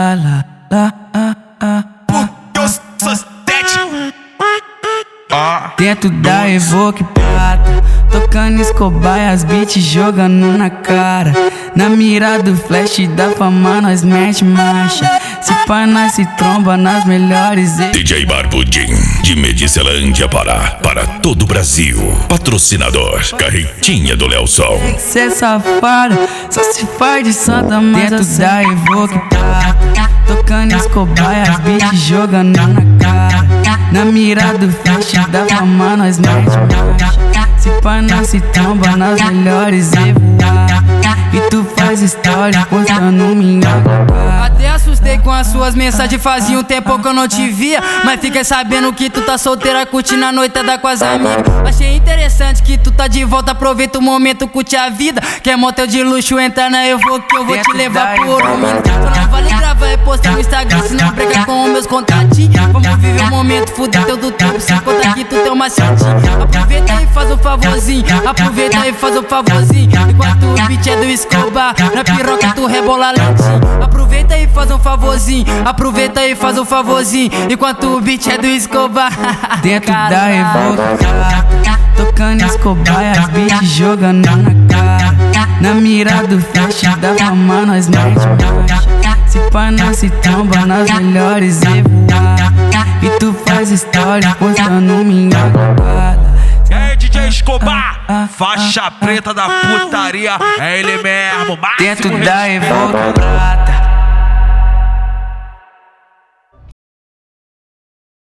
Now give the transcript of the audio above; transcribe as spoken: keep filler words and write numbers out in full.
lá, lá, lá, ah, ah, ah. Dentro da Evoque prata, tocando Escobar e as beats jogando na cara. Na mira do flash da fama nós mete marcha. Se pá nós se tromba nas melhores. D J Barbudinho, de Medicilândia, Pará, para todo o Brasil. Patrocinador, Carretinha do Léo Sol. Tem que ser safada, só se faz de santa. Mas dentro da Evoque prata, tocando Escobar e as beats jogando na cara. Na mira do flash da fama nós mete marcha. Se pá nós se tromba nas melhores e voar. E tu faz história postando minha cara. Até assustei com as suas mensagens, fazia um tempo que eu não te via. Mas fiquei sabendo que tu tá solteira, curtindo a noitada com as amigas. Achei interessante que tu tá de volta, aproveita o momento, curte a vida. Quer motel de luxo, entra na Evoque que eu vou te levar por um minuto. Só não vale gravar e postar no Instagram, se não brigar com os meus contatinhos. Vamos viver o momento, fuder teu do tempo, sem contar que tu tem uma macetinho. Aproveita e faz um favorzinho, aproveita e faz um favorzinho. Enquanto o beat é do Escobar, na piroca tu rebola lentinho. Aproveita e faz um favorzinho, aproveita e faz um favorzinho. Enquanto o beat é do Escobar. Dentro da Evoque prata, tocando Escobar e as beats jogando na cara. Na mira do flash da fama nós mete marcha. Se pá nós se tromba nas melhores e voar. E tu faz história postando minha cagada. É D J Escobar, faixa preta da putaria, é ele mesmo. Dentro da Evoque prata,